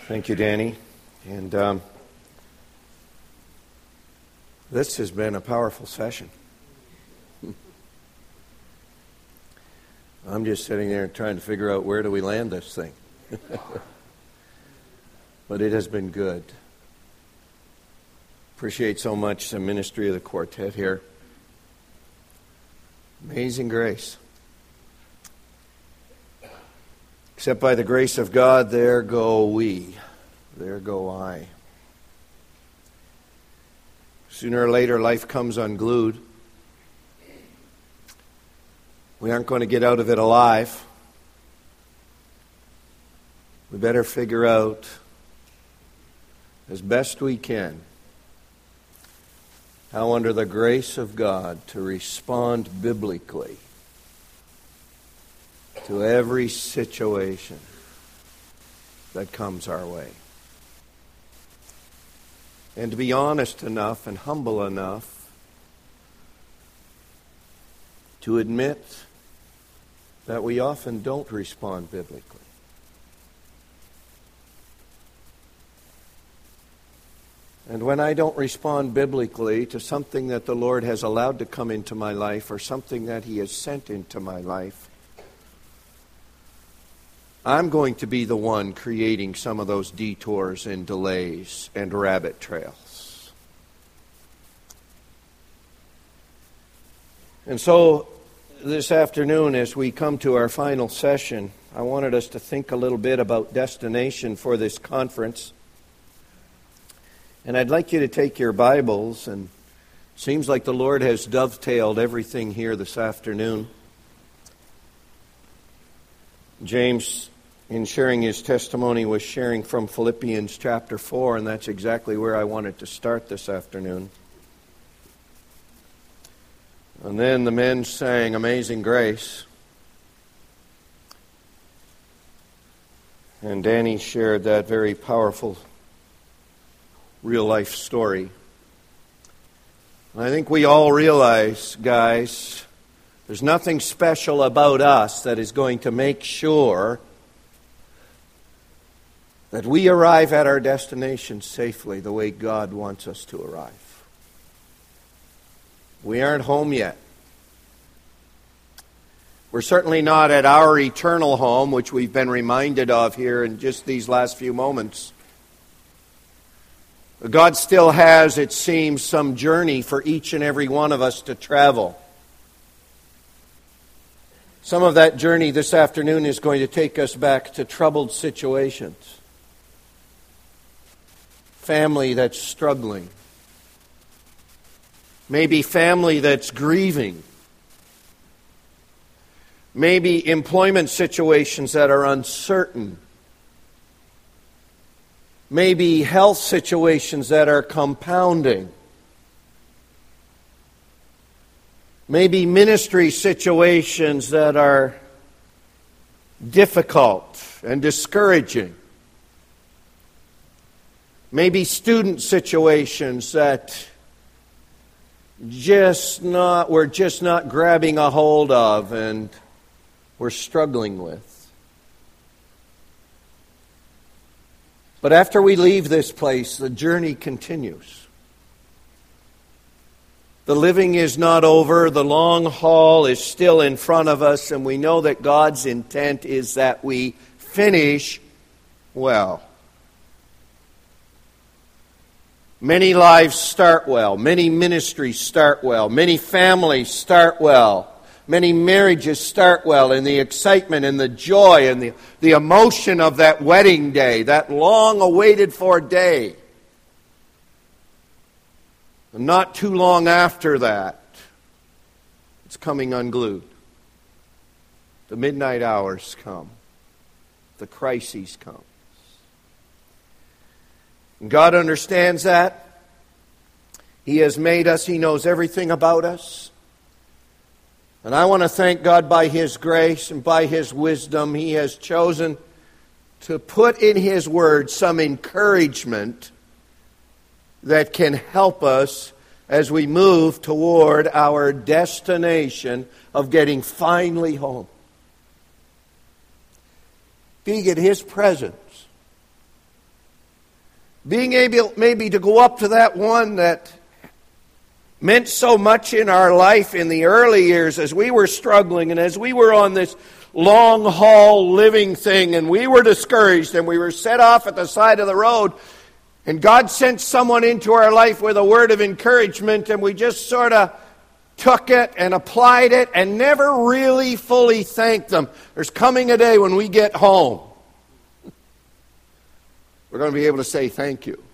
Thank you, Danny. And this has been a powerful session. I'm just sitting there trying to figure out where do we land this thing. But it has been good. Appreciate so much the ministry of the quartet here. Amazing grace. Except by the grace of God, there go we. There go I. Sooner or later, life comes unglued. We aren't going to get out of it alive. We better figure out, as best we can, how under the grace of God to respond biblically to every situation that comes our way. And to be honest enough and humble enough to admit that we often don't respond biblically. And when I don't respond biblically to something that the Lord has allowed to come into my life or something that He has sent into my life, I'm going to be the one creating some of those detours and delays and rabbit trails. And so this afternoon, as we come to our final session, I wanted us to think a little bit about destination for this conference. And I'd like you to take your Bibles, and it seems like the Lord has dovetailed everything here this afternoon. James, in sharing his testimony, was sharing from Philippians chapter 4, and that's exactly where I wanted to start this afternoon. And then the men sang Amazing Grace. And Danny shared that very powerful real-life story. And I think we all realize, guys, there's nothing special about us that is going to make sure that we arrive at our destination safely the way God wants us to arrive. We aren't home yet. We're certainly not at our eternal home, which we've been reminded of here in just these last few moments. God still has, it seems, some journey for each and every one of us to travel. Some of that journey this afternoon is going to take us back to troubled situations. Family that's struggling. Maybe family that's grieving. Maybe employment situations that are uncertain. Maybe health situations that are compounding. Maybe ministry situations that are difficult and discouraging. Maybe student situations that we're just not grabbing a hold of and we're struggling with. But after we leave this place, the journey continues. The living is not over. The long haul is still in front of us, and we know that God's intent is that we finish well. Many lives start well. Many ministries start well. Many families start well. Many marriages start well in the excitement and the joy and the emotion of that wedding day, that long-awaited for day. And not too long after that, it's coming unglued. The midnight hours come. The crises come. And God understands that. He has made us. He knows everything about us. And I want to thank God by His grace and by His wisdom. He has chosen to put in His Word some encouragement that can help us as we move toward our destination of getting finally home. Being in His presence Being able maybe to go up to that one that meant so much in our life in the early years as we were struggling and as we were on this long haul living thing and we were discouraged and we were set off at the side of the road, and God sent someone into our life with a word of encouragement, and we just sort of took it and applied it and never really fully thanked them. There's coming a day when we get home, we're going to be able to say thank you.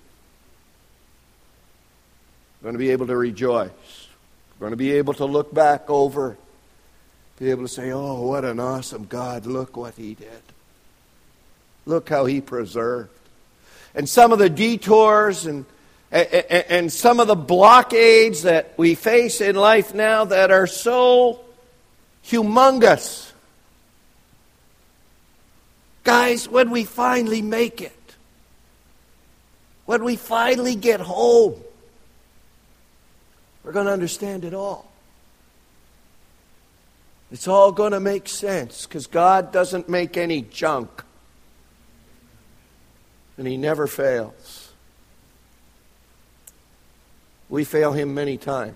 We're going to be able to rejoice. We're going to be able to look back over, be able to say, oh, what an awesome God. Look what He did. Look how He preserved. And some of the detours and some of the blockades that we face in life now that are so humongous. Guys, when we finally make it, when we finally get home, we're going to understand it all. It's all going to make sense because God doesn't make any junk. And He never fails. We fail Him many times.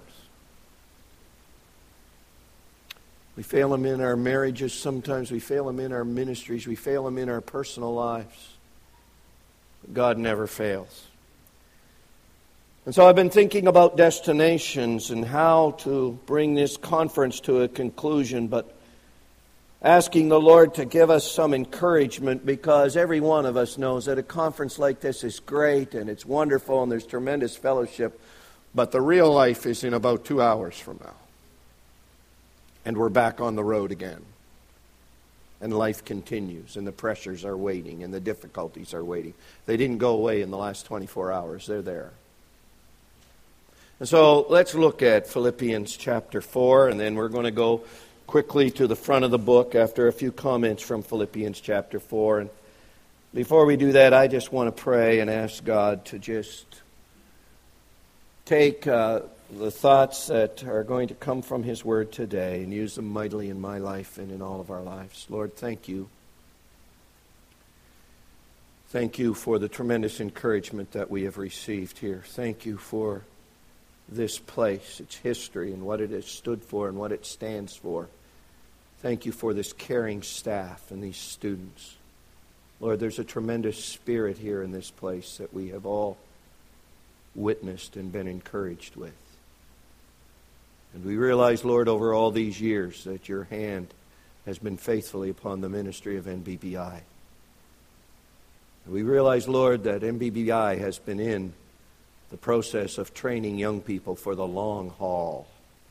We fail Him in our marriages sometimes. We fail Him in our ministries. We fail Him in our personal lives. But God never fails. And so I've been thinking about destinations and how to bring this conference to a conclusion, but asking the Lord to give us some encouragement, because every one of us knows that a conference like this is great and it's wonderful and there's tremendous fellowship, but the real life is in about 2 hours from now. And we're back on the road again. And life continues, and the pressures are waiting, and the difficulties are waiting. They didn't go away in the last 24 hours. They're there. And so let's look at Philippians chapter 4, and then we're going to go quickly to the front of the book after a few comments from Philippians chapter 4. And before we do that, I just want to pray and ask God to just take the thoughts that are going to come from His Word today and use them mightily in my life and in all of our lives. Lord, thank you. Thank you for the tremendous encouragement that we have received here. Thank you for this place, its history, and what it has stood for and what it stands for. Thank you for this caring staff and these students. Lord, there's a tremendous spirit here in this place that we have all witnessed and been encouraged with. And we realize, Lord, over all these years that your hand has been faithfully upon the ministry of NBBI. And we realize, Lord, that NBBI has been in the process of training young people for the long haul.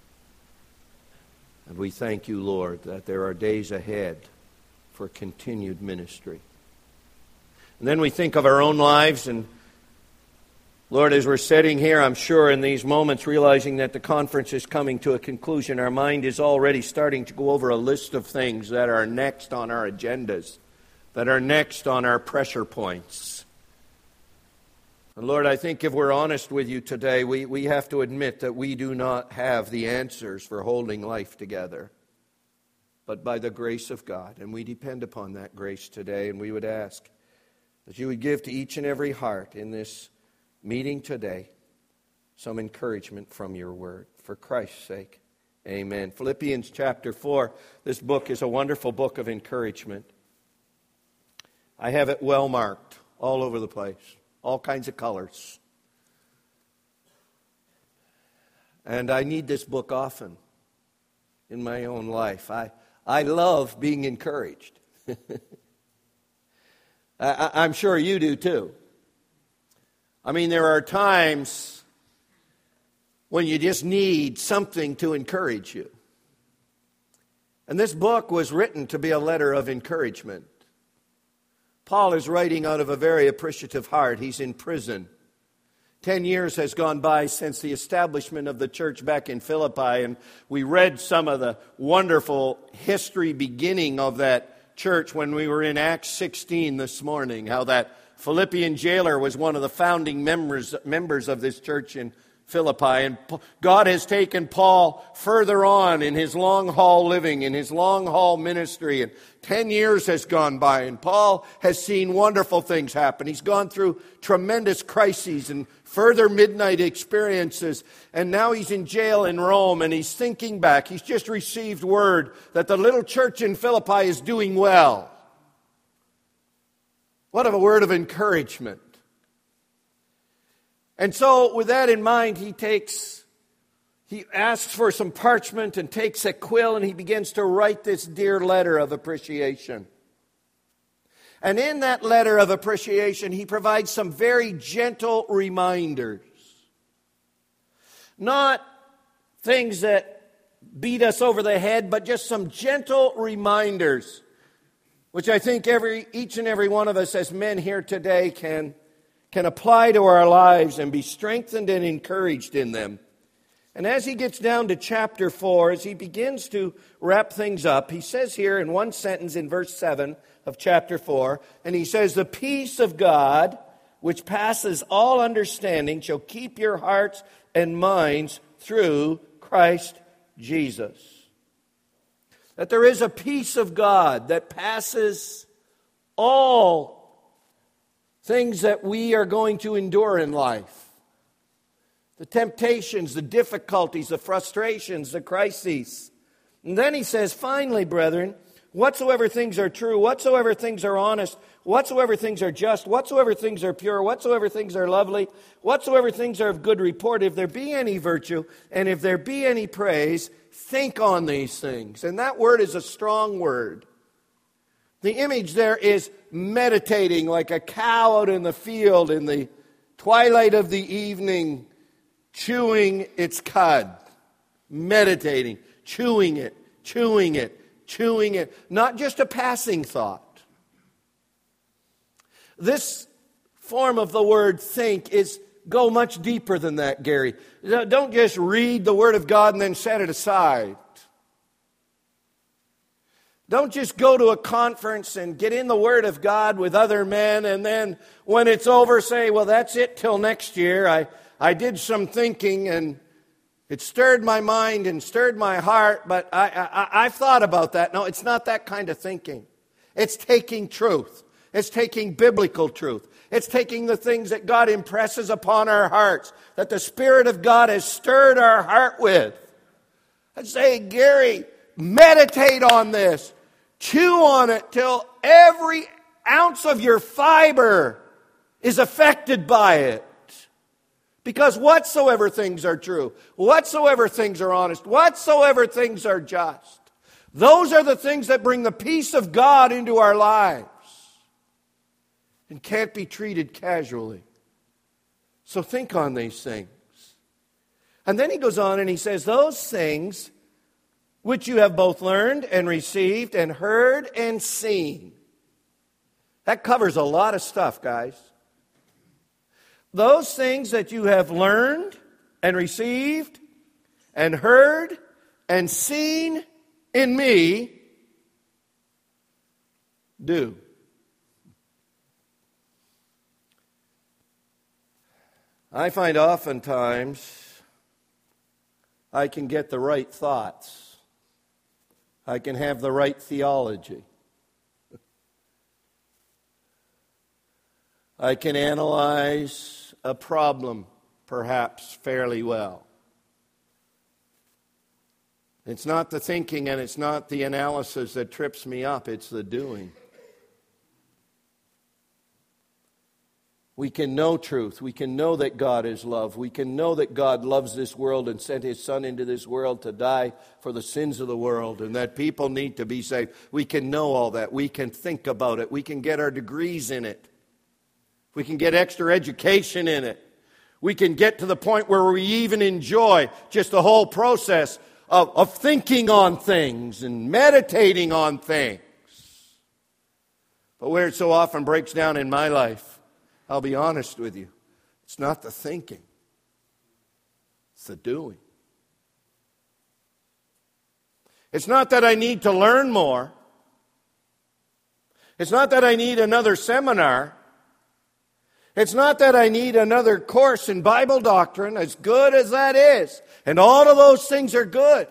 And we thank you, Lord, that there are days ahead for continued ministry. And then we think of our own lives, and Lord, as we're sitting here, I'm sure in these moments, realizing that the conference is coming to a conclusion, our mind is already starting to go over a list of things that are next on our agendas, that are next on our pressure points. And Lord, I think if we're honest with you today, we have to admit that we do not have the answers for holding life together, but by the grace of God. And we depend upon that grace today, and we would ask that you would give to each and every heart in this meeting today some encouragement from your word. For Christ's sake, amen. Philippians chapter 4, this book is a wonderful book of encouragement. I have it well marked all over the place. All kinds of colors. And I need this book often in my own life. I love being encouraged. I'm sure you do too. I mean, there are times when you just need something to encourage you. And this book was written to be a letter of encouragement. Paul is writing out of a very appreciative heart. He's in prison. 10 years has gone by since the establishment of the church back in Philippi, and we read some of the wonderful history beginning of that church when we were in Acts 16 this morning, how that Philippian jailer was one of the founding members of this church in Philippi. And God has taken Paul further on in his long-haul living, in his long-haul ministry. And 10 years has gone by, and Paul has seen wonderful things happen. He's gone through tremendous crises and further midnight experiences. And now he's in jail in Rome, and he's thinking back. He's just received word that the little church in Philippi is doing well. What a word of encouragement. And so with that in mind, he asks for some parchment and takes a quill, and he begins to write this dear letter of appreciation. And in that letter of appreciation, he provides some very gentle reminders. Not things that beat us over the head, but just some gentle reminders, which I think each and every one of us as men here today can apply to our lives and be strengthened and encouraged in them. And as he gets down to chapter 4, as he begins to wrap things up, he says here in one sentence in verse 7 of chapter 4, and he says, "The peace of God, which passes all understanding, shall keep your hearts and minds through Christ Jesus." That there is a peace of God that passes all things that we are going to endure in life. The temptations, the difficulties, the frustrations, the crises. And then he says, "Finally, brethren, whatsoever things are true, whatsoever things are honest, whatsoever things are just, whatsoever things are pure, whatsoever things are lovely, whatsoever things are of good report, if there be any virtue, and if there be any praise, think on these things." And that word is a strong word. The image there is meditating like a cow out in the field in the twilight of the evening, chewing its cud. Meditating, chewing it, chewing it, chewing it. Not just a passing thought. This form of the word think go much deeper than that, Gary. Don't just read the Word of God and then set it aside. Don't just go to a conference and get in the Word of God with other men and then when it's over say, well, that's it till next year. I did some thinking and it stirred my mind and stirred my heart, but I've thought about that. No, it's not that kind of thinking. It's taking truth. It's taking biblical truth. It's taking the things that God impresses upon our hearts, that the Spirit of God has stirred our heart with. And say, Gary, meditate on this. Chew on it till every ounce of your fiber is affected by it. Because whatsoever things are true, whatsoever things are honest, whatsoever things are just, those are the things that bring the peace of God into our lives and can't be treated casually. So think on these things. And then he goes on and he says, those things which you have both learned and received and heard and seen. That covers a lot of stuff, guys. Those things that you have learned and received and heard and seen in me, do. I find oftentimes I can get the right thoughts. I can have the right theology. I can analyze a problem, perhaps, fairly well. It's not the thinking and it's not the analysis that trips me up, it's the doing. We can know truth. We can know that God is love. We can know that God loves this world and sent His Son into this world to die for the sins of the world and that people need to be saved. We can know all that. We can think about it. We can get our degrees in it. We can get extra education in it. We can get to the point where we even enjoy just the whole process of thinking on things and meditating on things. But where it so often breaks down in my life, I'll be honest with you, it's not the thinking, it's the doing. It's not that I need to learn more. It's not that I need another seminar. It's not that I need another course in Bible doctrine, as good as that is. And all of those things are good.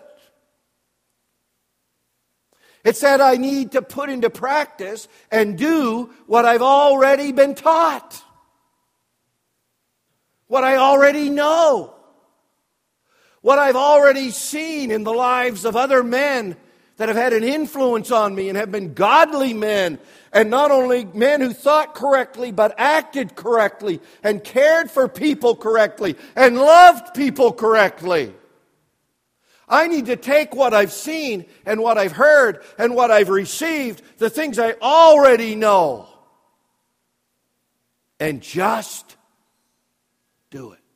It's that I need to put into practice and do what I've already been taught. What I already know. What I've already seen in the lives of other men that have had an influence on me and have been godly men. And not only men who thought correctly, but acted correctly and cared for people correctly and loved people correctly. I need to take what I've seen and what I've heard and what I've received, the things I already know, and just do it.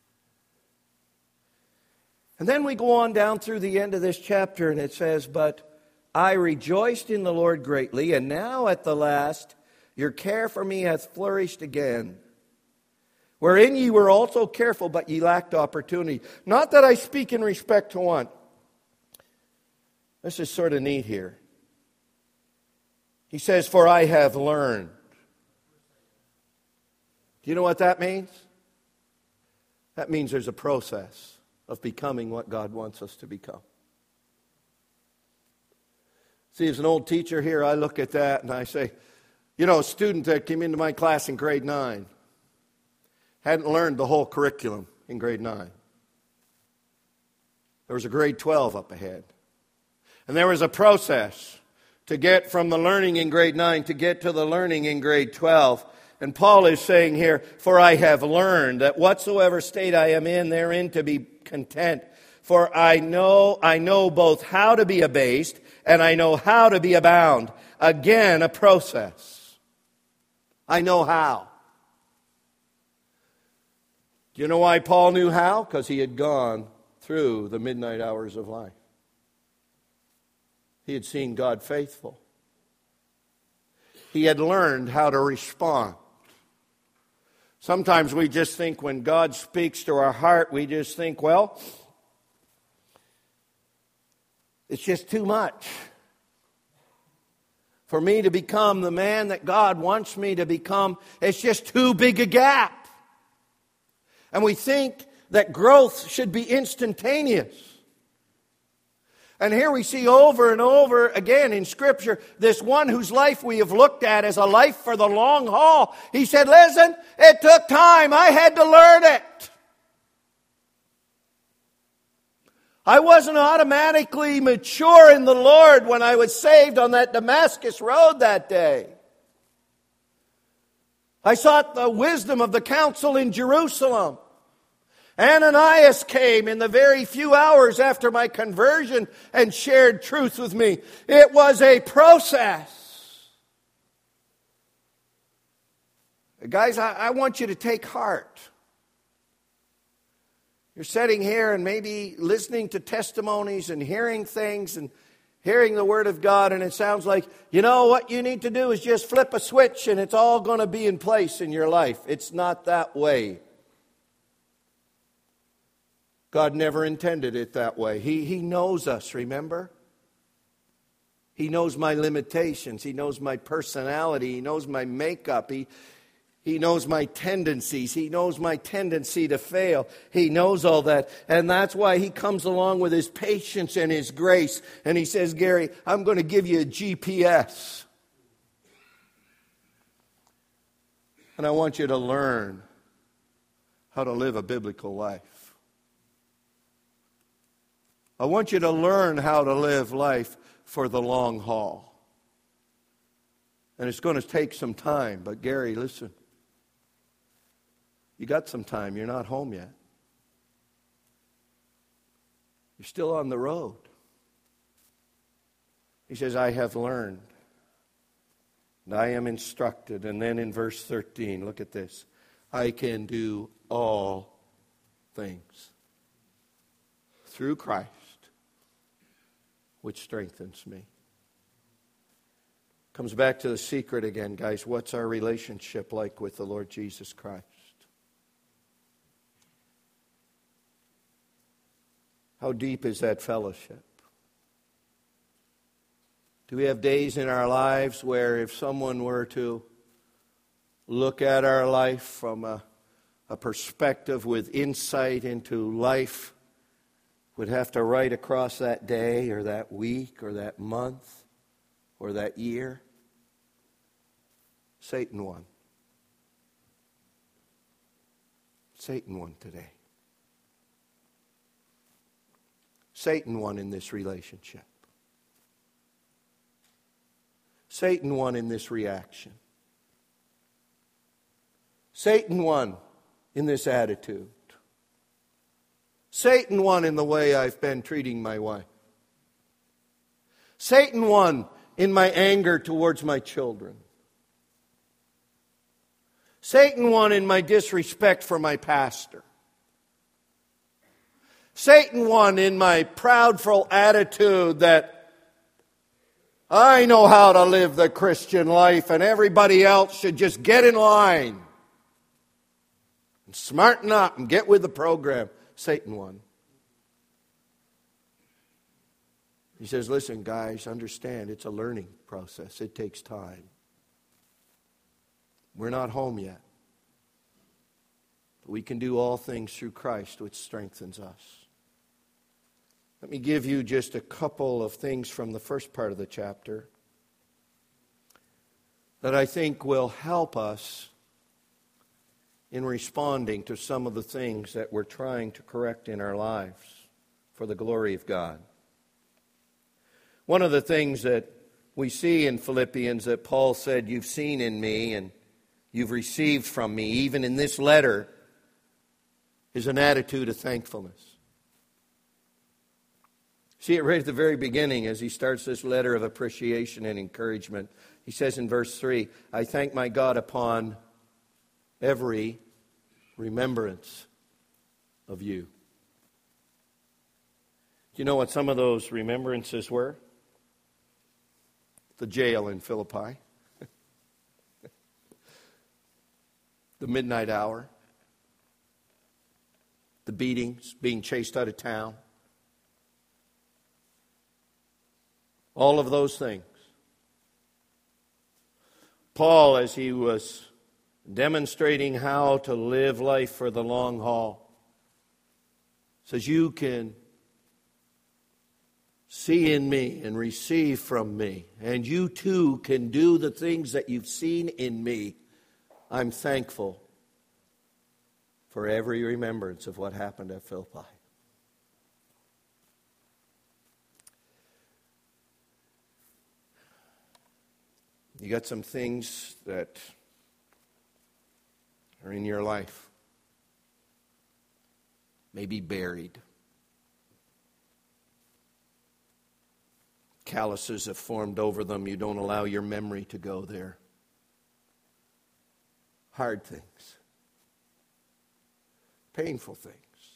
And then we go on down through the end of this chapter and it says, "But I rejoiced in the Lord greatly, and now at the last your care for me hath flourished again. Wherein ye were also careful, but ye lacked opportunity." Not that I speak in respect to one. This is sort of neat here. He says, "For I have learned." Do you know what that means? That means there's a process of becoming what God wants us to become. See, as an old teacher here, I look at that and I say, a student that came into my class in grade 9 hadn't learned the whole curriculum in grade 9. There was a grade 12 up ahead. And there was a process to get from the learning in grade 9 to get to the learning in grade 12. And Paul is saying here, "For I have learned that whatsoever state I am in, therein to be content. For I know both how to be abased, and I know how to be abound." Again, a process. I know how. Do you know why Paul knew how? Because he had gone through the midnight hours of life. He had seen God faithful. He had learned how to respond. Sometimes we just think when God speaks to our heart, we just think, well, it's just too much for me to become the man that God wants me to become. It's just too big a gap. And we think that growth should be instantaneous. And here we see over and over again in Scripture, this one whose life we have looked at as a life for the long haul. He said, "Listen, it took time. I had to learn it. I wasn't automatically mature in the Lord when I was saved on that Damascus road that day. I sought the wisdom of the council in Jerusalem. Ananias came in the very few hours after my conversion and shared truth with me. It was a process. Guys, I want you to take heart. You're sitting here and maybe listening to testimonies and hearing things and hearing the Word of God, and it sounds like, what you need to do is just flip a switch and it's all going to be in place in your life. It's not that way. God never intended it that way. He knows us, remember? He knows my limitations. He knows my personality. He knows my makeup. He knows my tendencies. He knows my tendency to fail. He knows all that. And that's why He comes along with His patience and His grace. And He says, "Gary, I'm going to give you a GPS. And I want you to learn how to live a biblical life. I want you to learn how to live life for the long haul. And it's going to take some time. But Gary, listen. You got some time. You're not home yet. You're still on the road." He says, "I have learned. And I am instructed." And then in verse 13, look at this. "I can do all things through Christ, which strengthens me." Comes back to the secret again, guys. What's our relationship like with the Lord Jesus Christ? How deep is that fellowship? Do we have days in our lives where if someone were to look at our life from a perspective with insight into life would have to write across that day or that week or that month or that year? Satan won. Satan won today. Satan won in this relationship. Satan won in this reaction. Satan won in this attitude. Satan won in the way I've been treating my wife. Satan won in my anger towards my children. Satan won in my disrespect for my pastor. Satan won in my proudful attitude that I know how to live the Christian life and everybody else should just get in line and smarten up and get with the program. Satan won. He says, listen, guys, understand it's a learning process. It takes time. We're not home yet. But we can do all things through Christ, which strengthens us. Let me give you just a couple of things from the first part of the chapter that I think will help us in responding to some of the things that we're trying to correct in our lives for the glory of God. One of the things that we see in Philippians that Paul said, you've seen in me and you've received from me, even in this letter, is an attitude of thankfulness. See it right at the very beginning as he starts this letter of appreciation and encouragement. He says in verse 3, I thank my God upon every remembrance of you. Do you know what some of those remembrances were? The jail in Philippi. The midnight hour. The beatings, being chased out of town. All of those things. Paul, as he was demonstrating how to live life for the long haul, says you can see in me and receive from me, and you too can do the things that you've seen in me. I'm thankful for every remembrance of what happened at Philippi. You got some things that are in your life, maybe buried. Calluses have formed over them. You don't allow your memory to go there. Hard things. Painful things.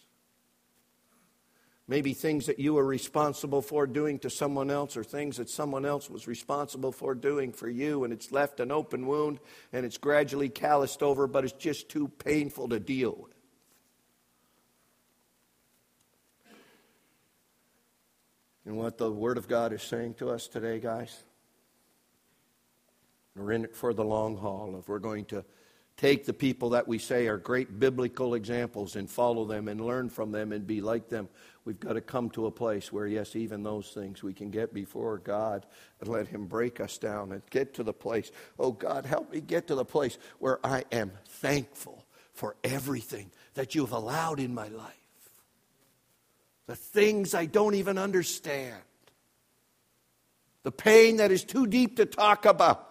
Maybe things that you were responsible for doing to someone else, or things that someone else was responsible for doing for you, and it's left an open wound and it's gradually calloused over, but it's just too painful to deal with. And what the Word of God is saying to us today, guys, we're in it for the long haul. If we're going to take the people that we say are great biblical examples and follow them and learn from them and be like them, we've got to come to a place where, yes, even those things we can get before God and let Him break us down and get to the place, oh God, help me get to the place where I am thankful for everything that You've allowed in my life. The things I don't even understand. The pain that is too deep to talk about.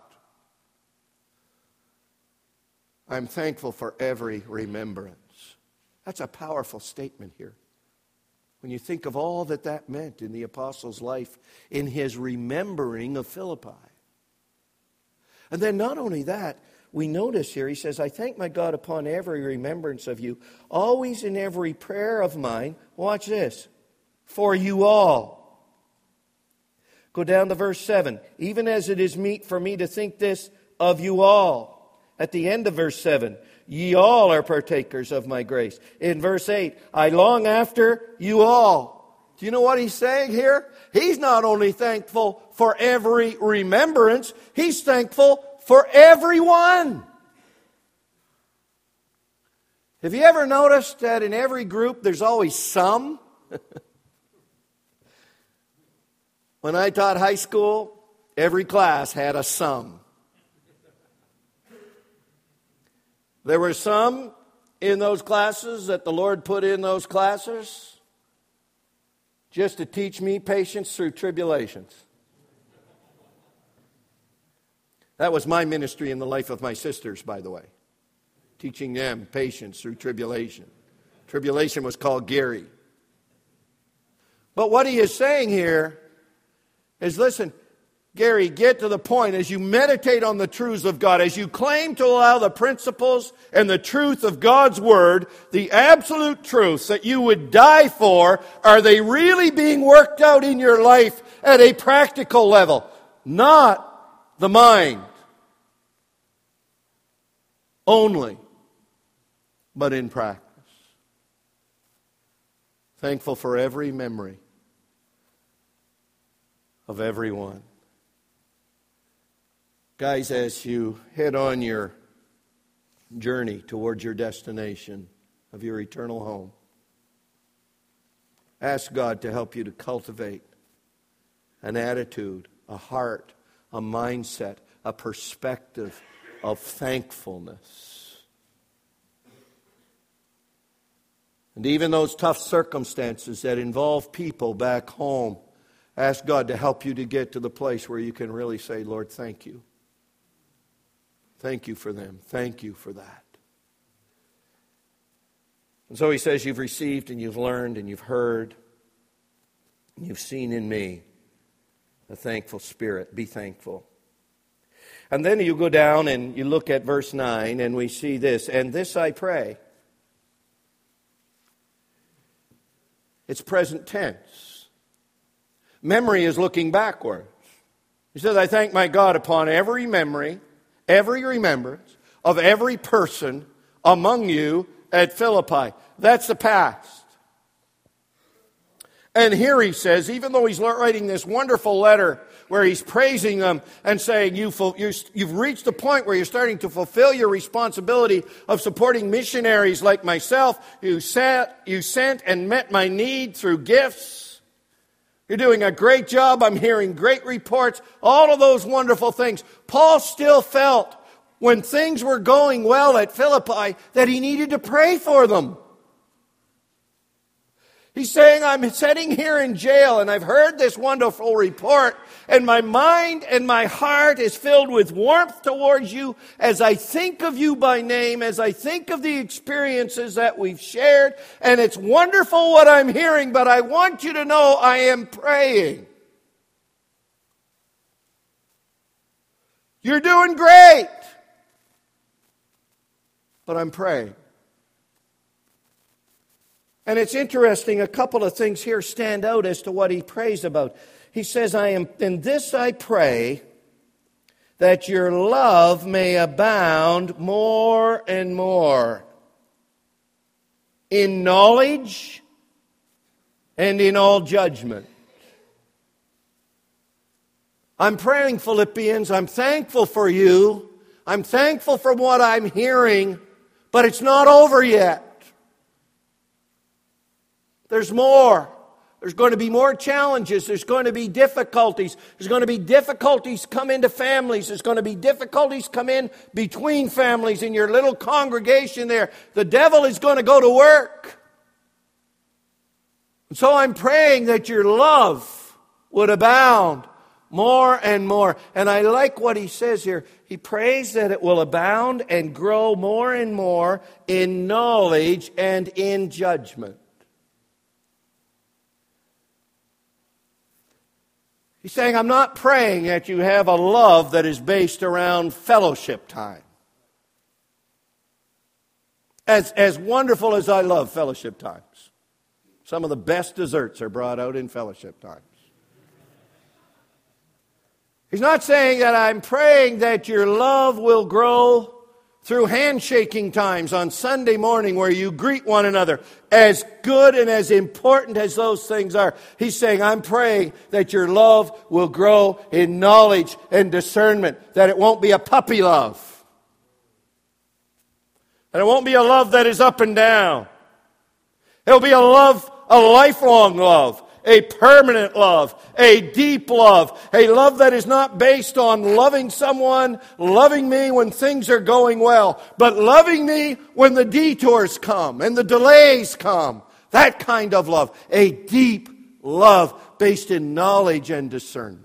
I'm thankful for every remembrance. That's a powerful statement here. When you think of all that that meant in the apostle's life, in his remembering of Philippi. And then not only that, we notice here, he says, I thank my God upon every remembrance of you, always in every prayer of mine. Watch this. For you all. Go down to verse 7. Even as it is meet for me to think this of you all. At the end of verse 7, ye all are partakers of my grace. In verse 8, I long after you all. Do you know what he's saying here? He's not only thankful for every remembrance, he's thankful for everyone. Have you ever noticed that in every group there's always some? When I taught high school, every class had a some. There were some in those classes that the Lord put in those classes just to teach me patience through tribulations. That was my ministry in the life of my sisters, by the way. Teaching them patience through tribulation. Tribulation was called Gary. But what he is saying here is, listen, Gary, get to the point as you meditate on the truths of God, as you claim to allow the principles and the truth of God's Word, the absolute truths that you would die for, are they really being worked out in your life at a practical level? Not the mind only, but in practice. Thankful for every memory of everyone. Guys, as you head on your journey towards your destination of your eternal home, ask God to help you to cultivate an attitude, a heart, a mindset, a perspective of thankfulness. And even those tough circumstances that involve people back home, ask God to help you to get to the place where you can really say, Lord, thank you. Thank you for them. Thank you for that. And so he says, you've received and you've learned and you've heard and you've seen in me a thankful spirit. Be thankful. And then you go down and you look at verse 9 and we see this. And this I pray. It's present tense. Memory is looking backwards. He says, I thank my God upon every memory, every remembrance of every person among you at Philippi. That's the past. And here he says, even though he's writing this wonderful letter where he's praising them and saying, you've reached the point where you're starting to fulfill your responsibility of supporting missionaries like myself. You sent and met my need through gifts. You're doing a great job. I'm hearing great reports. All of those wonderful things. Paul still felt when things were going well at Philippi that he needed to pray for them. He's saying, I'm sitting here in jail and I've heard this wonderful report and my mind and my heart is filled with warmth towards you as I think of you by name, as I think of the experiences that we've shared. And it's wonderful what I'm hearing, but I want you to know I am praying. You're doing great, but I'm praying. And it's interesting, a couple of things here stand out as to what he prays about. He says, in this I pray, that your love may abound more and more in knowledge and in all judgment. I'm praying, Philippians, I'm thankful for you. I'm thankful for what I'm hearing, but it's not over yet. There's more. There's going to be more challenges. There's going to be difficulties. There's going to be difficulties come into families. There's going to be difficulties come in between families in your little congregation there. The devil is going to go to work. And so I'm praying that your love would abound more and more. And I like what he says here. He prays that it will abound and grow more and more in knowledge and in judgment. He's saying, I'm not praying that you have a love that is based around fellowship time. As wonderful as I love fellowship times, some of the best desserts are brought out in fellowship times. He's not saying that I'm praying that your love will grow through handshaking times on Sunday morning where you greet one another. As good and as important as those things are, he's saying, I'm praying that your love will grow in knowledge and discernment, that it won't be a puppy love, And it won't be a love that is up and down. It'll be a love, a lifelong love, a permanent love, a deep love, a love that is not based on loving someone, loving me when things are going well, but loving me when the detours come and the delays come. That kind of love, a deep love based in knowledge and discernment.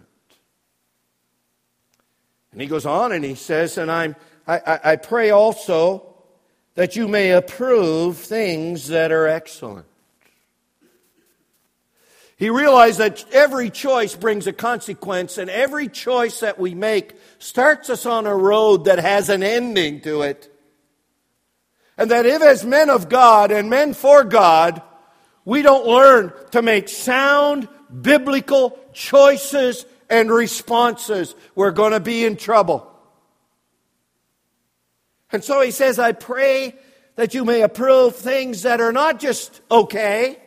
And he goes on and he says, and I pray also that you may approve things that are excellent. He realized that every choice brings a consequence, and every choice that we make starts us on a road that has an ending to it. And that if as men of God and men for God, we don't learn to make sound biblical choices and responses, we're going to be in trouble. And so he says, I pray that you may approve things that are not just okay,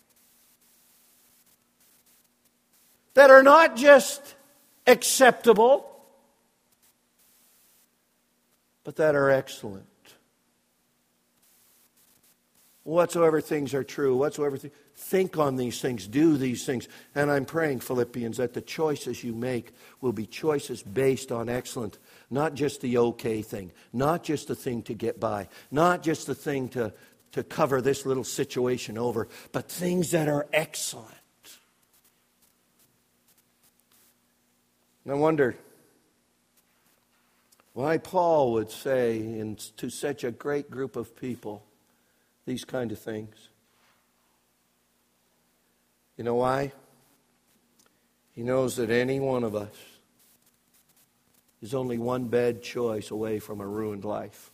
that are not just acceptable, but that are excellent. Whatsoever things are true, think on these things, do these things. And I'm praying, Philippians, that the choices you make will be choices based on excellent. Not just the okay thing, not just the thing to get by, not just the thing to cover this little situation over, but things that are excellent. And I wonder why Paul would say to such a great group of people these kind of things. You know why? He knows that any one of us is only one bad choice away from a ruined life.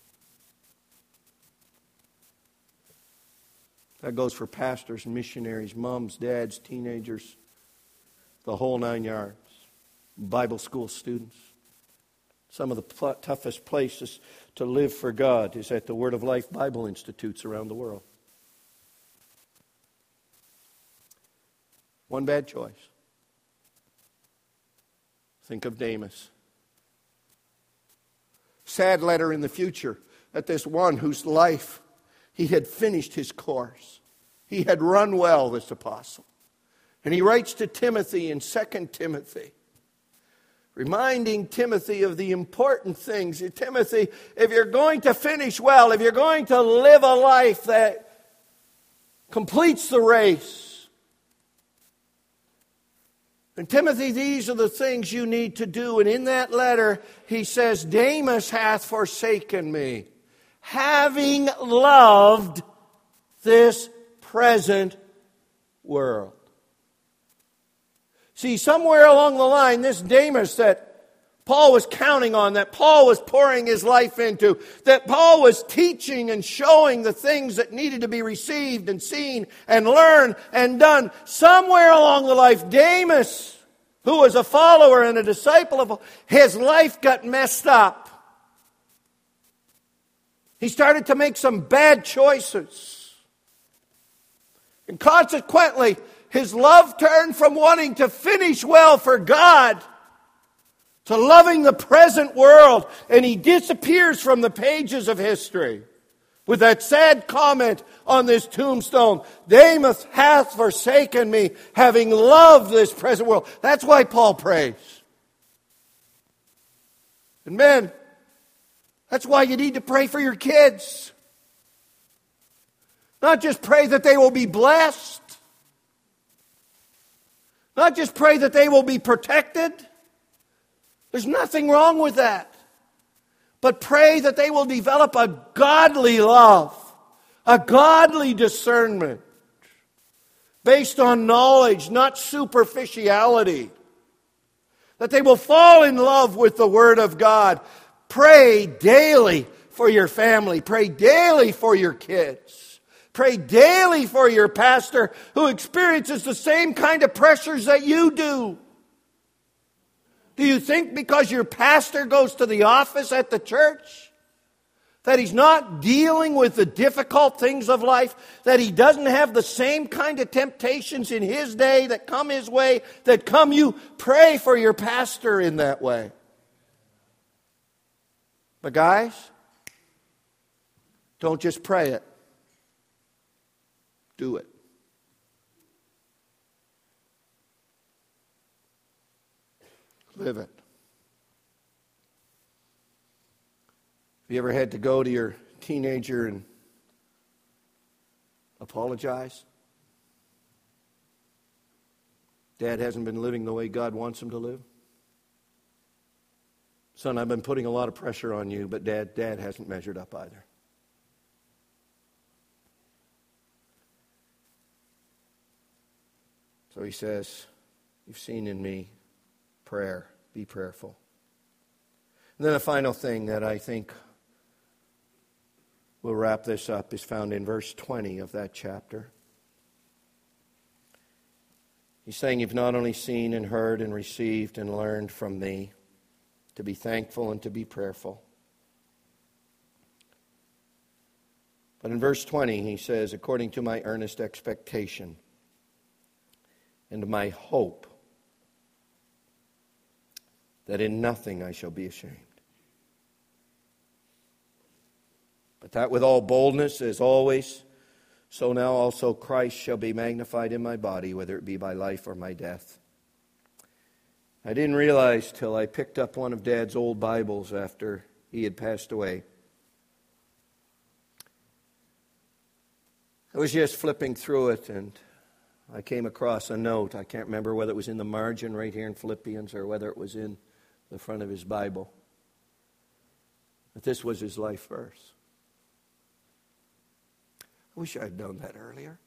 That goes for pastors, missionaries, moms, dads, teenagers, the whole 9 yards. Bible school students. Some of the toughest places to live for God is at the Word of Life Bible Institutes around the world. One bad choice. Think of Demas. Sad letter in the future at this one whose life he had finished his course. He had run well, this apostle. And he writes to Timothy in 2 Timothy, reminding Timothy of the important things. Timothy, if you're going to finish well, if you're going to live a life that completes the race, and Timothy, these are the things you need to do. And in that letter, he says, Demas hath forsaken me, having loved this present world. See, somewhere along the line, this Demas that Paul was counting on, that Paul was pouring his life into, that Paul was teaching and showing the things that needed to be received and seen and learned and done, somewhere along the life, Demas, who was a follower and a disciple of, his life got messed up. He started to make some bad choices. And consequently, his love turned from wanting to finish well for God to loving the present world. And he disappears from the pages of history with that sad comment on this tombstone, Demas hath forsaken me, having loved this present world. That's why Paul prays. And men, that's why you need to pray for your kids. Not just pray that they will be blessed. Not just pray that they will be protected. There's nothing wrong with that. But pray that they will develop a godly love, a godly discernment, based on knowledge, not superficiality. That they will fall in love with the Word of God. Pray daily for your family. Pray daily for your kids. Pray daily for your pastor who experiences the same kind of pressures that you do. Do you think because your pastor goes to the office at the church that he's not dealing with the difficult things of life, that he doesn't have the same kind of temptations in his day that come his way, that come you? Pray for your pastor in that way. But guys, Don't just pray it. Do it. Live it. Have you ever had to go to your teenager and apologize? Dad hasn't been living the way God wants him to live. Son, I've been putting a lot of pressure on you, but Dad hasn't measured up either. So he says, you've seen in me prayer. Be prayerful. And then the final thing that I think will wrap this up is found in verse 20 of that chapter. He's saying, you've not only seen and heard and received and learned from me to be thankful and to be prayerful. But in verse 20 he says, according to my earnest expectation and my hope that in nothing I shall be ashamed. But that with all boldness, as always, so now also Christ shall be magnified in my body, whether it be by life or my death. I didn't realize till I picked up one of Dad's old Bibles after he had passed away. I was just flipping through it and I came across a note. I can't remember whether it was in the margin right here in Philippians or whether it was in the front of his Bible. But this was his life verse. I wish I had known that earlier.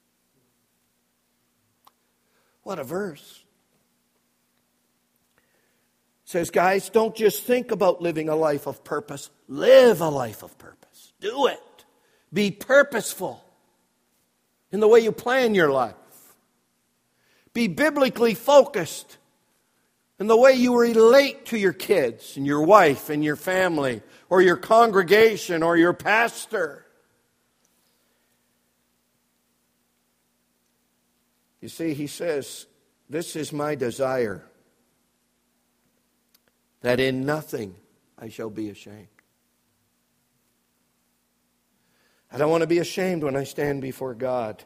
What a verse. It says, guys, don't just think about living a life of purpose. Live a life of purpose. Do it. Be purposeful in the way you plan your life. Be biblically focused in the way you relate to your kids and your wife and your family or your congregation or your pastor. You see, he says, this is my desire, that in nothing I shall be ashamed. I don't want to be ashamed when I stand before God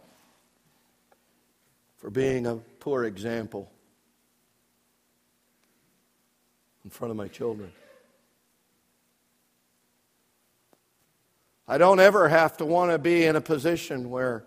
for being a poor example in front of my children. I don't ever have to want to be in a position where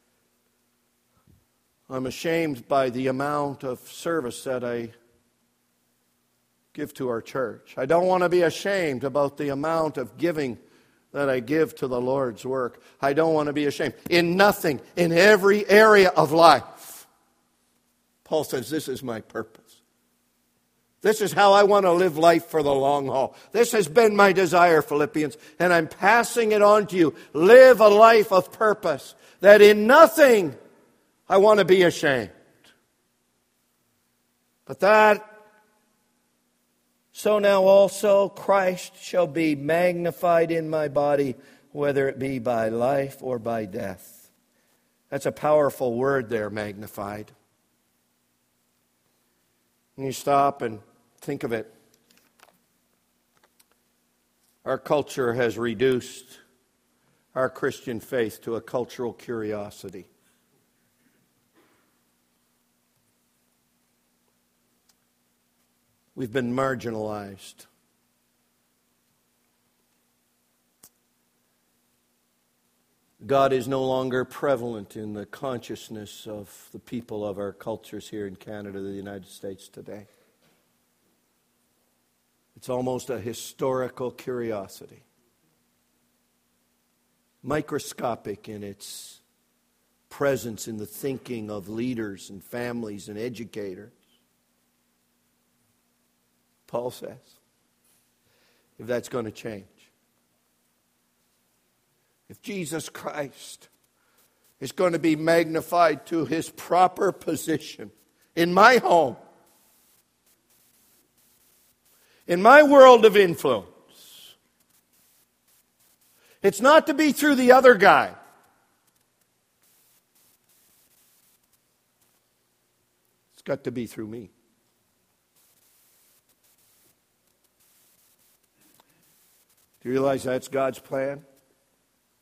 I'm ashamed by the amount of service that I give to our church. I don't want to be ashamed about the amount of giving that I give to the Lord's work. I don't want to be ashamed. In nothing, in every area of life. Paul says, this is my purpose. This is how I want to live life for the long haul. This has been my desire, Philippians, and I'm passing it on to you. Live a life of purpose, that in nothing I want to be ashamed. But that, so now also Christ shall be magnified in my body, whether it be by life or by death. That's a powerful word there, magnified. And you stop and think of it. Our culture has reduced our Christian faith to a cultural curiosity. We've been marginalized. God is no longer prevalent in the consciousness of the people of our cultures here in Canada, the United States today. It's almost a historical curiosity. Microscopic in its presence in the thinking of leaders and families and educators. Paul says, if that's going to change, if Jesus Christ is going to be magnified to his proper position in my home, in my world of influence, it's not to be through the other guy. It's got to be through me. Do you realize that's God's plan?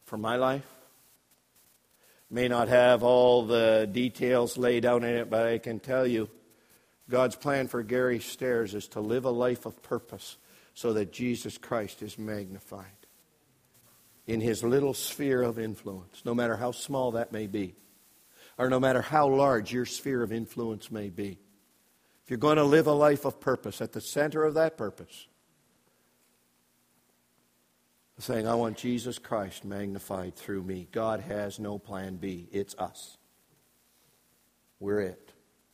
for my life. May not have all the details laid out in it, but I can tell you, God's plan for Gary Stairs is to live a life of purpose so that Jesus Christ is magnified in his little sphere of influence, no matter how small that may be, or no matter how large your sphere of influence may be. If you're going to live a life of purpose, at the center of that purpose, saying, I want Jesus Christ magnified through me. God has no plan B. It's us. We're it.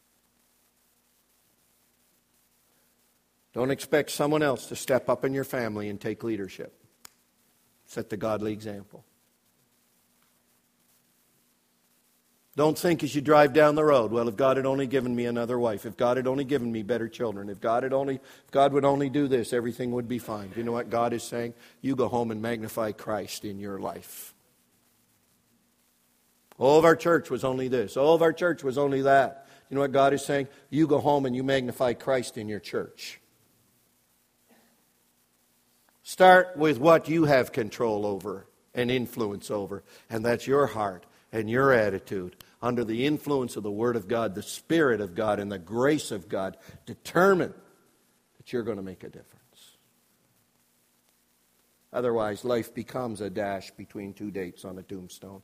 Don't expect someone else to step up in your family and take leadership. Set the godly example. Don't think as you drive down the road, well, if God had only given me another wife, if God had only given me better children, if God would only do this, everything would be fine. Do you know what God is saying? You go home and magnify Christ in your life. All of our church was only this. All of our church was only that. You know what God is saying? You go home and you magnify Christ in your church. Start with what you have control over and influence over, and that's your heart and your attitude. Under the influence of the Word of God, the Spirit of God, and the grace of God, determine that you're going to make a difference. Otherwise, life becomes a dash between two dates on a tombstone.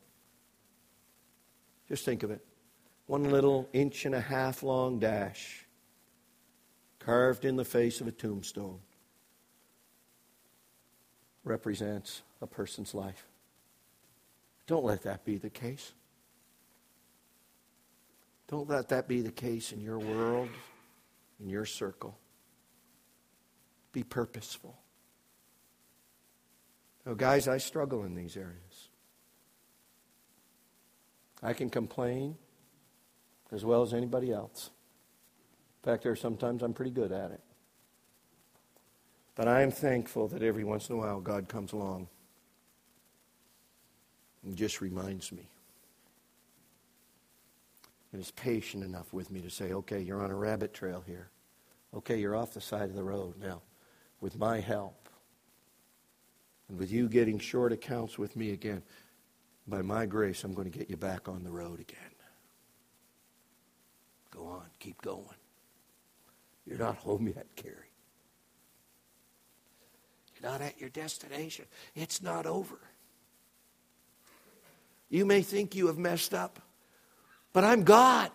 Just think of it. One little 1.5 inch long dash carved in the face of a tombstone represents a person's life. Don't let that be the case. Don't let that be the case in your world, in your circle. Be purposeful. Now, guys, I struggle in these areas. I can complain as well as anybody else. In fact, there are sometimes I'm pretty good at it. But I am thankful that every once in a while God comes along and just reminds me. And is patient enough with me to say, okay, you're on a rabbit trail here. Okay, you're off the side of the road. Now, with my help, and with you getting short accounts with me again, by my grace, I'm going to get you back on the road again. Go on, keep going. You're not home yet, Carrie. You're not at your destination. It's not over. You may think you have messed up, but I'm God.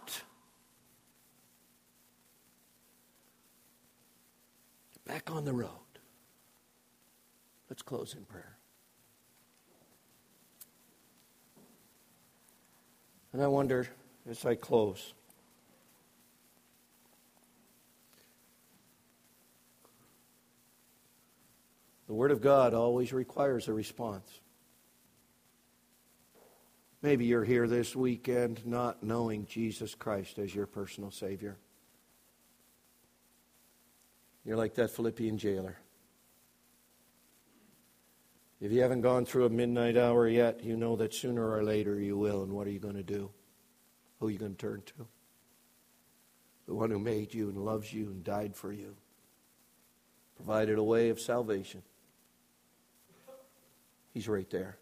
Back on the road. Let's close in prayer. And I wonder, as I close, the Word of God always requires a response. Maybe you're here this weekend not knowing Jesus Christ as your personal Savior. You're like that Philippian jailer. If you haven't gone through a midnight hour yet, you know that sooner or later you will. And what are you going to do? Who are you going to turn to? The one who made you and loves you and died for you. Provided a way of salvation. He's right there.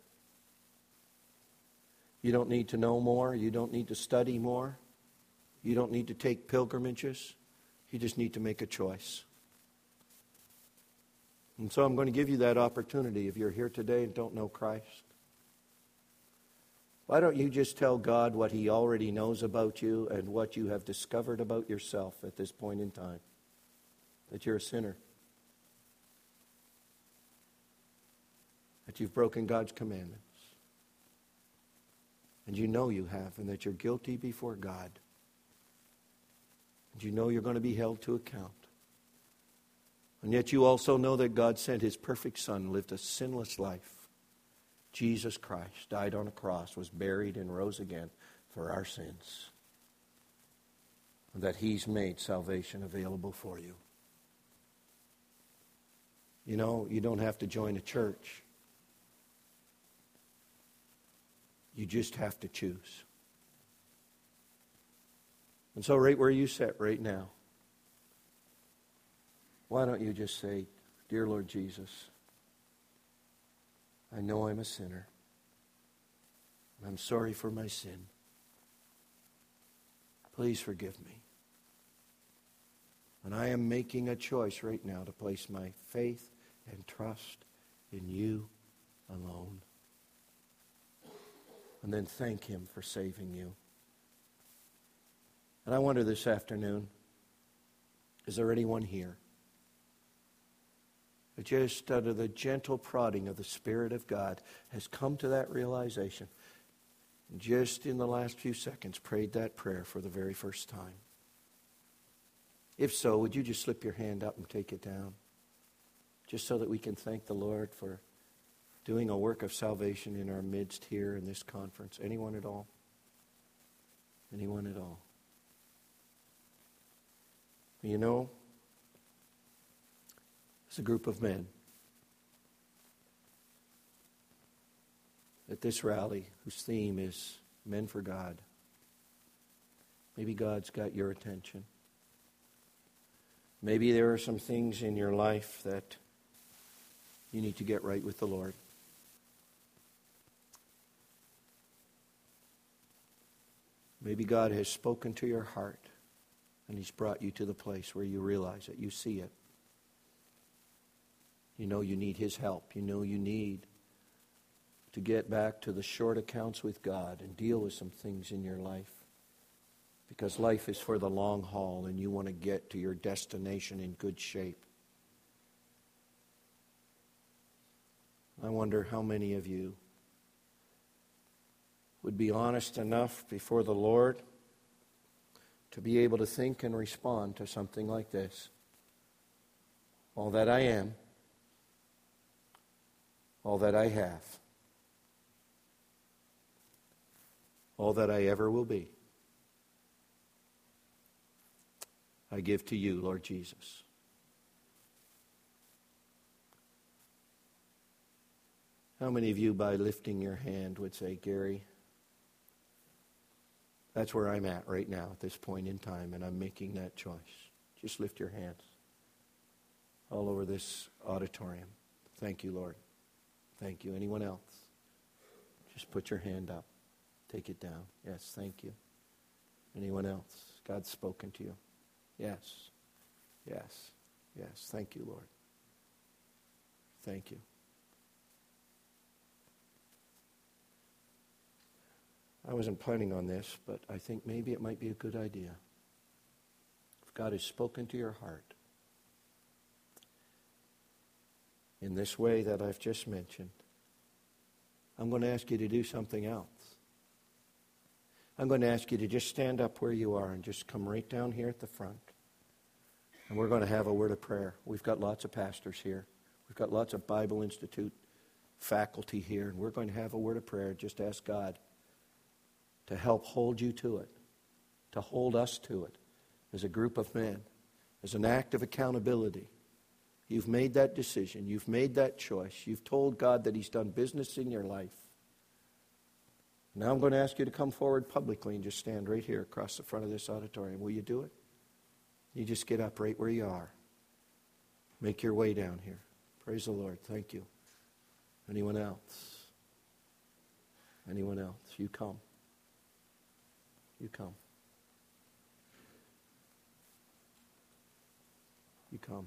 You don't need to know more. You don't need to study more. You don't need to take pilgrimages. You just need to make a choice. And so I'm going to give you that opportunity if you're here today and don't know Christ. Why don't you just tell God what He already knows about you and what you have discovered about yourself at this point in time? That you're a sinner. That you've broken God's commandments. And you know you have, and that you're guilty before God. And you know you're going to be held to account. And yet you also know that God sent His perfect Son, lived a sinless life. Jesus Christ died on a cross, was buried, and rose again for our sins. And that He's made salvation available for you. You know, you don't have to join a church. You just have to choose. And so right where you sit right now, why don't you just say, Dear Lord Jesus, I know I'm a sinner. I'm sorry for my sin. Please forgive me. And I am making a choice right now to place my faith and trust in you alone. And then thank Him for saving you. And I wonder this afternoon, is there anyone here that just under the gentle prodding of the Spirit of God has come to that realization, and just in the last few seconds prayed that prayer for the very first time? If so, would you just slip your hand up and take it down? Just so that we can thank the Lord for doing a work of salvation in our midst here in this conference. Anyone at all? Anyone at all? You know, it's a group of men at this rally whose theme is Men for God. Maybe God's got your attention. Maybe there are some things in your life that you need to get right with the Lord. Maybe God has spoken to your heart and He's brought you to the place where you realize it. You see it. You know you need His help. You know you need to get back to the short accounts with God and deal with some things in your life. Because life is for the long haul and you want to get to your destination in good shape. I wonder how many of you would be honest enough before the Lord to be able to think and respond to something like this. All that I am, all that I have, all that I ever will be, I give to you, Lord Jesus. How many of you, by lifting your hand, would say, Gary, that's where I'm at right now at this point in time, and I'm making that choice? Just lift your hands all over this auditorium. Thank you, Lord. Thank you. Anyone else? Just put your hand up. Take it down. Yes, thank you. Anyone else? God's spoken to you. Yes. Yes. Yes. Thank you, Lord. Thank you. I wasn't planning on this, but I think maybe it might be a good idea. If God has spoken to your heart in this way that I've just mentioned, I'm going to ask you to do something else. I'm going to ask you to just stand up where you are and just come right down here at the front. And we're going to have a word of prayer. We've got lots of pastors here. We've got lots of Bible Institute faculty here. And we're going to have a word of prayer. Just ask God to help hold you to it, to hold us to it as a group of men, as an act of accountability. You've made that decision. You've made that choice. You've told God that He's done business in your life. Now I'm going to ask you to come forward publicly and just stand right here across the front of this auditorium. Will you do it? You just get up right where you are. Make your way down here. Praise the Lord. Thank you. Anyone else? Anyone else? You come. You come. You come.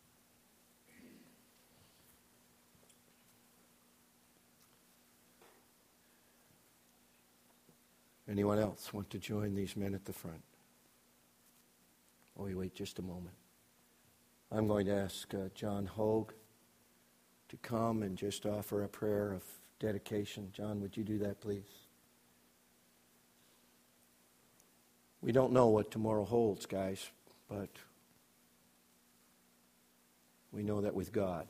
Anyone else want to join these men at the front? Oh, you wait just a moment. I'm going to ask John Hogue to come and just offer a prayer of dedication. John, would you do that, please? We don't know what tomorrow holds, guys, but we know that with God,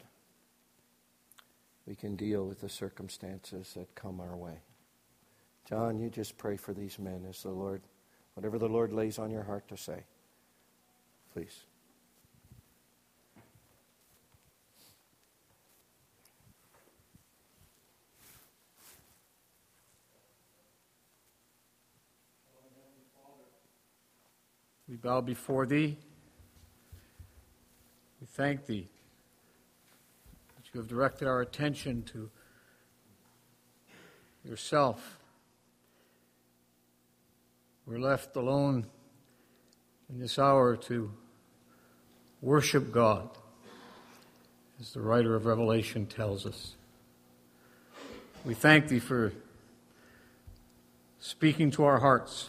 we can deal with the circumstances that come our way. John, you just pray for these men as the Lord, whatever the Lord lays on your heart to say. Please. We bow before Thee. We thank Thee that You have directed our attention to Yourself We're left alone in this hour to worship God, as the writer of Revelation tells us. We thank Thee for speaking to our hearts.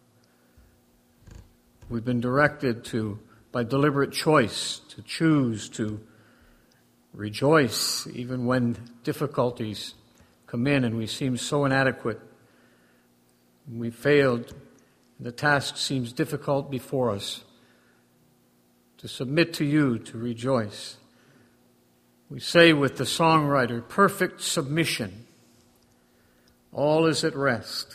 We've been directed by deliberate choice, to choose to rejoice even when difficulties come in and we seem so inadequate. We failed. The task seems difficult before us. To submit to You, to rejoice. We say with the songwriter, perfect submission. All is at rest.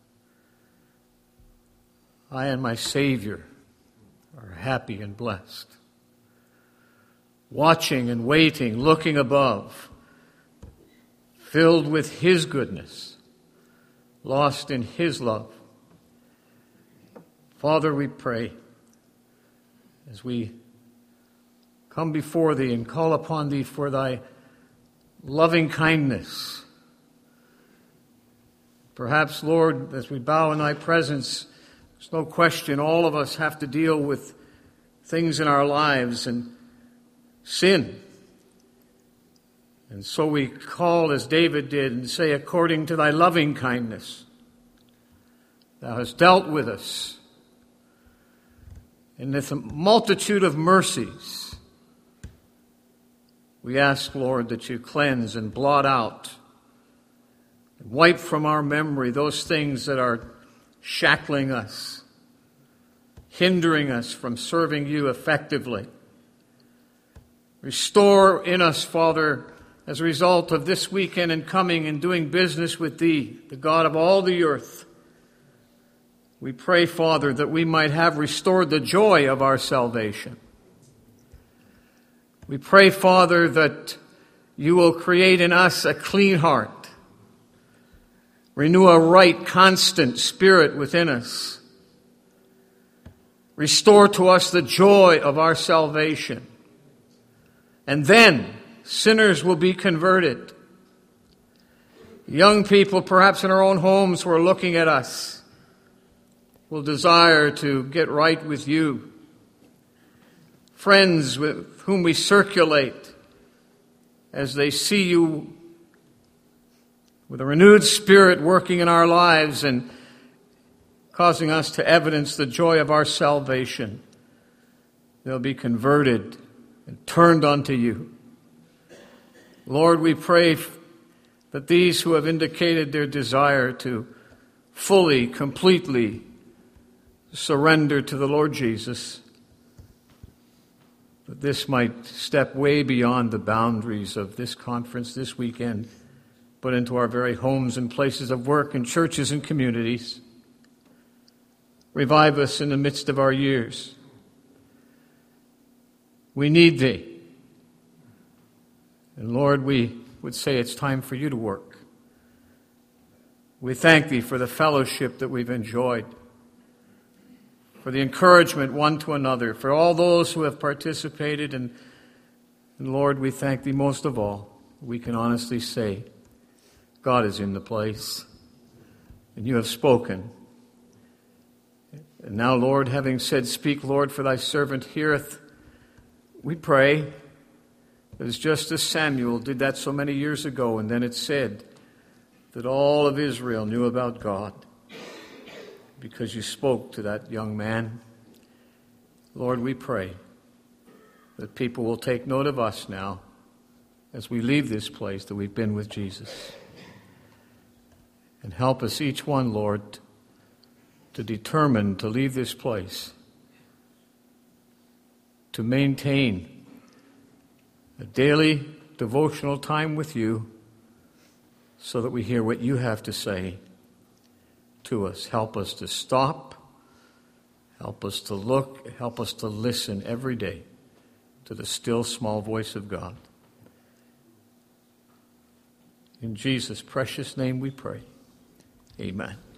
I and my Savior are happy and blessed. Watching and waiting, looking above, filled with His goodness, lost in His love. Father, we pray, as we come before Thee and call upon Thee for Thy loving kindness. Perhaps, Lord, as we bow in Thy presence, there's no question all of us have to deal with things in our lives and sin. And so we call as David did and say, according to Thy loving kindness, Thou hast dealt with us. And with a multitude of mercies, we ask, Lord, that You cleanse and blot out and wipe from our memory those things that are shackling us, hindering us from serving You effectively. Restore in us, Father, as a result of this weekend and coming and doing business with Thee, the God of all the earth. We pray, Father, that we might have restored the joy of our salvation. We pray, Father, that You will create in us a clean heart. Renew a right, constant spirit within us. Restore to us the joy of our salvation. And then sinners will be converted. Young people, perhaps in our own homes, who are looking at us, will desire to get right with You. Friends with whom we circulate, as they see You with a renewed spirit working in our lives and causing us to evidence the joy of our salvation, they'll be converted and turned unto You. Lord, we pray that these who have indicated their desire to fully, completely surrender to the Lord Jesus, that this might step way beyond the boundaries of this conference this weekend, but into our very homes and places of work and churches and communities. Revive us in the midst of our years. We need Thee. And Lord, we would say it's time for You to work. We thank Thee for the fellowship that we've enjoyed, for the encouragement one to another, for all those who have participated. And Lord, we thank Thee most of all. We can honestly say, God is in the place, and You have spoken. And now, Lord, having said, speak, Lord, for Thy servant heareth, we pray, as just as Samuel did that so many years ago, and then it said that all of Israel knew about God, because You spoke to that young man. Lord, we pray that people will take note of us now as we leave this place, that we've been with Jesus. And help us each one, Lord, to determine to leave this place, to maintain a daily devotional time with You, so that we hear what You have to say to us. Help us to stop. Help us to look. Help us to listen every day to the still small voice of God. In Jesus' precious name we pray. Amen.